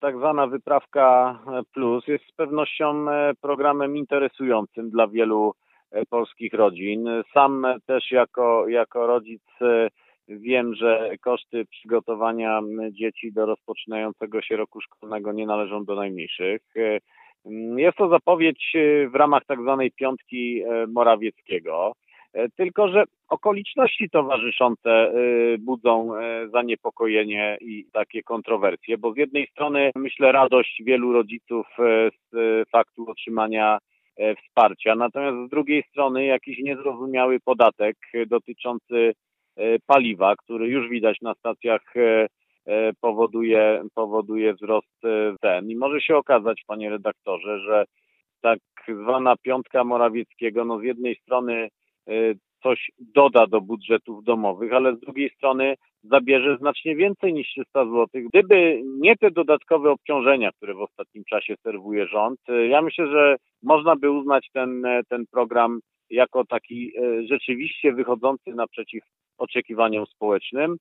Tak zwana wyprawka plus jest z pewnością programem interesującym dla wielu polskich rodzin. Sam też jako rodzic wiem, że koszty przygotowania dzieci do rozpoczynającego się roku szkolnego nie należą do najmniejszych. Jest to zapowiedź w ramach tak zwanej piątki Morawieckiego. Tylko że okoliczności towarzyszące budzą zaniepokojenie i takie kontrowersje, bo z jednej strony myślę radość wielu rodziców z faktu otrzymania wsparcia, natomiast z drugiej strony jakiś niezrozumiały podatek dotyczący paliwa, który już widać na stacjach powoduje wzrost cen. I może się okazać, panie redaktorze, że tak zwana piątka Morawieckiego, no z jednej strony coś doda do budżetów domowych, ale z drugiej strony zabierze znacznie więcej niż 300 zł. Gdyby nie te dodatkowe obciążenia, które w ostatnim czasie serwuje rząd, ja myślę, że można by uznać ten program jako taki rzeczywiście wychodzący naprzeciw oczekiwaniom społecznym.